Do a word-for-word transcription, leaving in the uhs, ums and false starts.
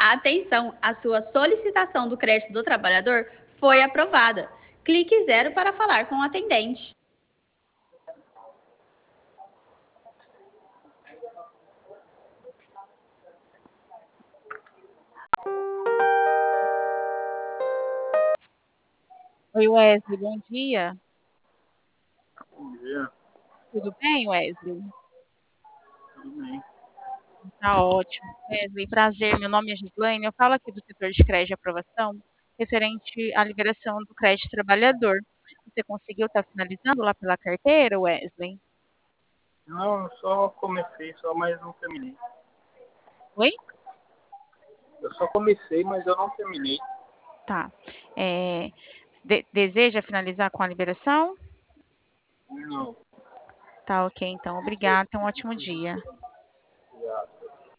Atenção, a sua solicitação do crédito do trabalhador foi aprovada. Clique zero para falar com o atendente. Oi, Wesley, bom dia. Bom dia, Tudo bem, Wesley? tudo bem? Tá ótimo. Wesley, prazer. Meu nome é Gislaine. Eu falo aqui do setor de crédito de aprovação, referente à liberação do crédito trabalhador. Você conseguiu estar finalizando lá pela carteira, Wesley? Não, eu só comecei, só, mas não terminei. Oi? Eu só comecei, mas eu não terminei. Tá. É, de- deseja finalizar com a liberação? Não. Tá, ok, então. Obrigada. Tenha um ótimo dia.